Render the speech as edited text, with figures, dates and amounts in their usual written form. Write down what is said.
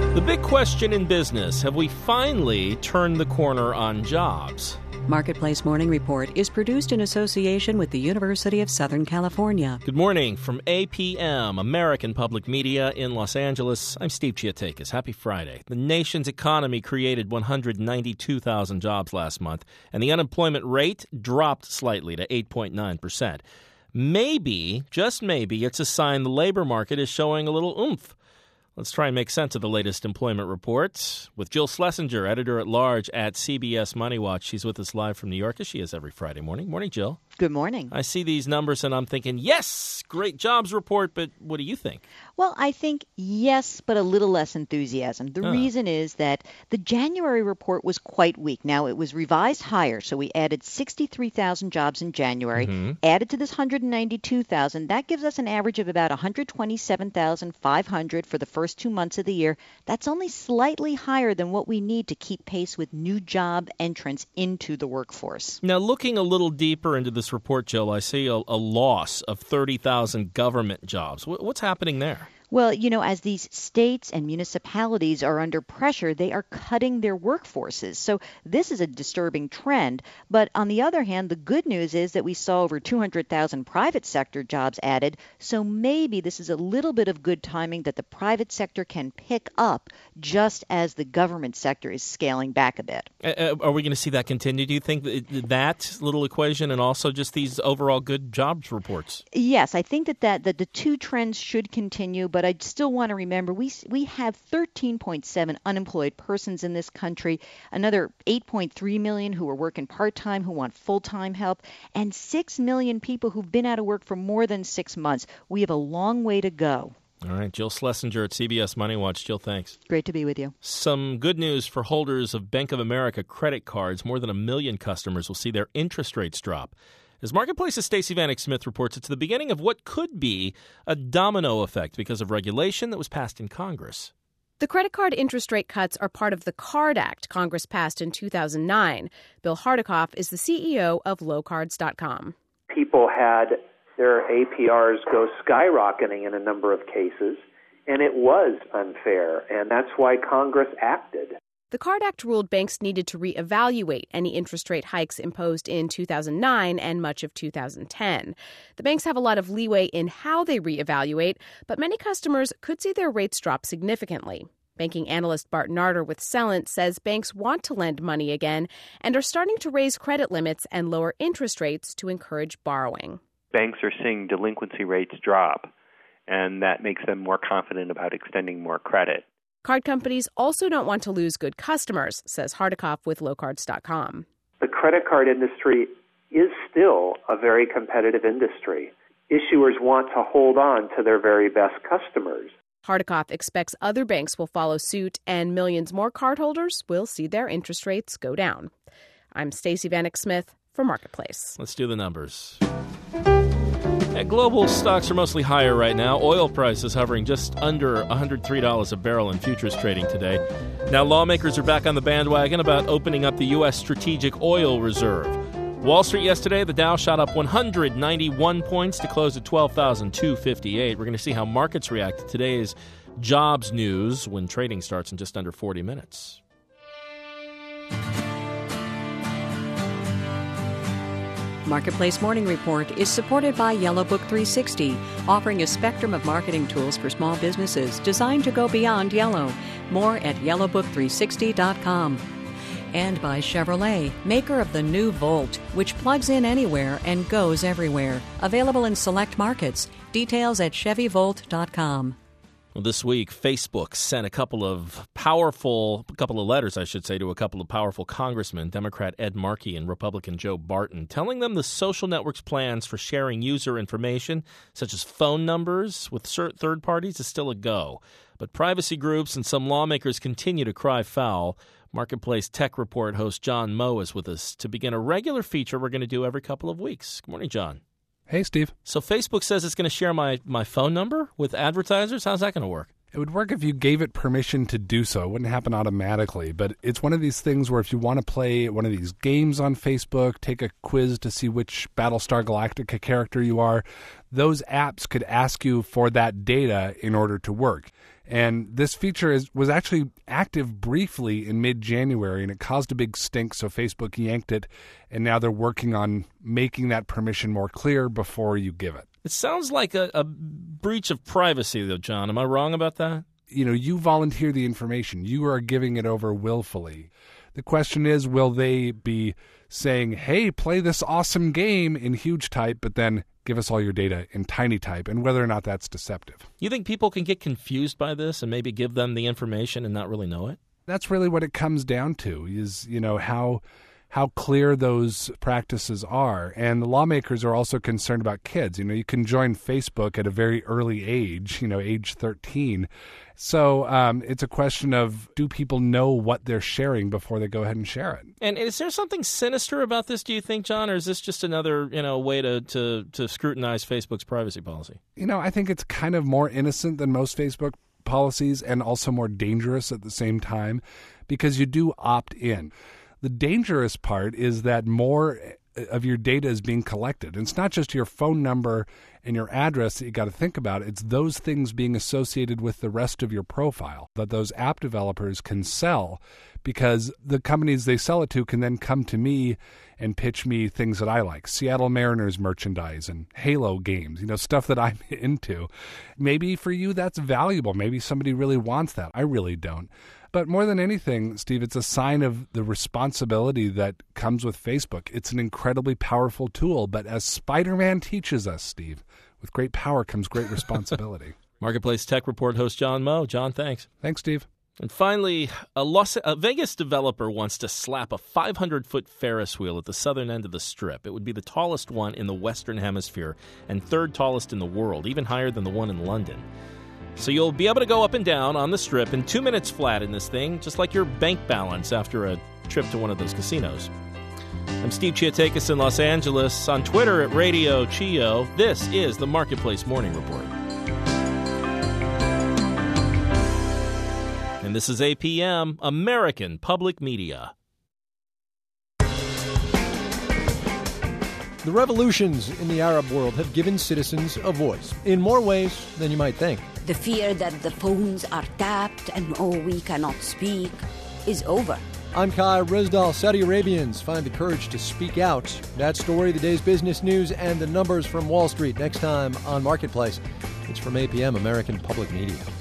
The big question in business, have we finally turned the corner on jobs? Marketplace Morning Report is produced in association with the University of Southern California. Good morning from APM, American Public Media in Los Angeles. I'm Steve Chiatakis. Happy Friday. The nation's economy created 192,000 jobs last month, and the unemployment rate dropped slightly to 8.9%. Maybe, just maybe, it's a sign the labor market is showing a little oomph. Let's try and make sense of the latest employment report with Jill Schlesinger, editor-at-large at CBS Money Watch. She's with us live from New York, as she is every Friday morning. Morning, Jill. Good morning. I see these numbers and I'm thinking, yes, great jobs report, but what do you think? Well, I think yes, but a little less enthusiasm. The reason is that the January report was quite weak. Now, it was revised higher, so we added 63,000 jobs in January, added to this 192,000. That gives us an average of about 127,500 for the first 2 months of the year. That's only slightly higher than what we need to keep pace with new job entrants into the workforce. Now, looking a little deeper into this report, Jill, I see a loss of 30,000 government jobs. What's happening there? Well, you know, as these states and municipalities are under pressure, they are cutting their workforces. So this is a disturbing trend. But on the other hand, the good news is that we saw over 200,000 private sector jobs added. So maybe this is a little bit of good timing that the private sector can pick up just as the government sector is scaling back a bit. Are we going to see that continue? Do you think that little equation and also just these overall good jobs reports? Yes, I think that the two trends should continue. But I still want to remember we have 13.7 unemployed persons in this country, another 8.3 million who are working part-time, who want full-time help, and 6 million people who've been out of work for more than 6 months. We have a long way to go. All right, Jill Schlesinger at CBS Money Watch. Jill, thanks. Great to be with you. Some good news for holders of Bank of America credit cards. More than 1 million customers will see their interest rates drop. As Marketplace's Stacey Vanek Smith reports, it's the beginning of what could be a domino effect because of regulation that was passed in Congress. The credit card interest rate cuts are part of the CARD Act Congress passed in 2009. Bill Hardikoff is the CEO of lowcards.com. People had their APRs go skyrocketing in a number of cases, and it was unfair, and that's why Congress acted. The CARD Act ruled banks needed to reevaluate any interest rate hikes imposed in 2009 and much of 2010. The banks have a lot of leeway in how they reevaluate, but many customers could see their rates drop significantly. Banking analyst Bart Narder with Celent says banks want to lend money again and are starting to raise credit limits and lower interest rates to encourage borrowing. Banks are seeing delinquency rates drop, and that makes them more confident about extending more credit. Card companies also don't want to lose good customers, says Hardikoff with lowcards.com. The credit card industry is still a very competitive industry. Issuers want to hold on to their very best customers. Hardikoff expects other banks will follow suit and millions more cardholders will see their interest rates go down. I'm Stacey Vanek Smith for Marketplace. Let's do the numbers. Global stocks are mostly higher right now. Oil prices hovering just under $103 a barrel in futures trading today. Now lawmakers are back on the bandwagon about opening up the U.S. Strategic Oil Reserve. Wall Street yesterday, the Dow shot up 191 points to close at 12,258. We're going to see how markets react to today's jobs news when trading starts in just under 40 minutes. Marketplace Morning Report is supported by Yellow Book 360, offering a spectrum of marketing tools for small businesses designed to go beyond yellow. More at yellowbook360.com. And by Chevrolet, maker of the new Volt, which plugs in anywhere and goes everywhere. Available in select markets. Details at chevyvolt.com. Well, this week, Facebook sent a couple of letters, to a couple of powerful congressmen, Democrat Ed Markey and Republican Joe Barton, telling them the social network's plans for sharing user information, such as phone numbers, with third parties is still a go. But privacy groups and some lawmakers continue to cry foul. Marketplace Tech Report host John Moe is with us to begin a regular feature we're going to do every couple of weeks. Good morning, John. Hey, Steve. So Facebook says it's going to share my phone number with advertisers? How's that going to work? It would work if you gave it permission to do so. It wouldn't happen automatically, but it's one of these things where if you want to play one of these games on Facebook, take a quiz to see which Battlestar Galactica character you are, those apps could ask you for that data in order to work. And this feature was actually active briefly in mid-January, and it caused a big stink, so Facebook yanked it, and now they're working on making that permission more clear before you give it. It sounds like a breach of privacy, though, John. Am I wrong about that? You volunteer the information. You are giving it over willfully. The question is, will they be saying, hey, play this awesome game in huge type, but then give us all your data in tiny type, and whether or not that's deceptive? You think people can get confused by this and maybe give them the information and not really know it? That's really what it comes down to, is, how clear those practices are. And the lawmakers are also concerned about kids. You can join Facebook at a very early age, age 13. So it's a question of, do people know what they're sharing before they go ahead and share it? And is there something sinister about this, do you think, John, or is this just another way to scrutinize Facebook's privacy policy? I think it's kind of more innocent than most Facebook policies, and also more dangerous at the same time, because you do opt in. The dangerous part is that more of your data is being collected. And it's not just your phone number and your address that you got to think about. It's those things being associated with the rest of your profile that those app developers can sell, because the companies they sell it to can then come to me and pitch me things that I like, Seattle Mariners merchandise and Halo games, stuff that I'm into. Maybe for you that's valuable. Maybe somebody really wants that. I really don't. But more than anything, Steve, it's a sign of the responsibility that comes with Facebook. It's an incredibly powerful tool, but as Spider-Man teaches us, Steve, with great power comes great responsibility. Marketplace Tech Report host John Moe. John, thanks. Thanks, Steve. And finally, a Vegas developer wants to slap a 500-foot Ferris wheel at the southern end of the Strip. It would be the tallest one in the Western Hemisphere and third tallest in the world, even higher than the one in London. So you'll be able to go up and down on the Strip in 2 minutes flat in this thing, just like your bank balance after a trip to one of those casinos. I'm Steve Chiatakis in Los Angeles. On Twitter at Radio Chio. This is the Marketplace Morning Report. And this is APM, American Public Media. The revolutions in the Arab world have given citizens a voice in more ways than you might think. The fear that the phones are tapped and, we cannot speak is over. I'm Kai Rizdal. Saudi Arabians find the courage to speak out. That story, the day's business news, and the numbers from Wall Street next time on Marketplace. It's from APM, American Public Media.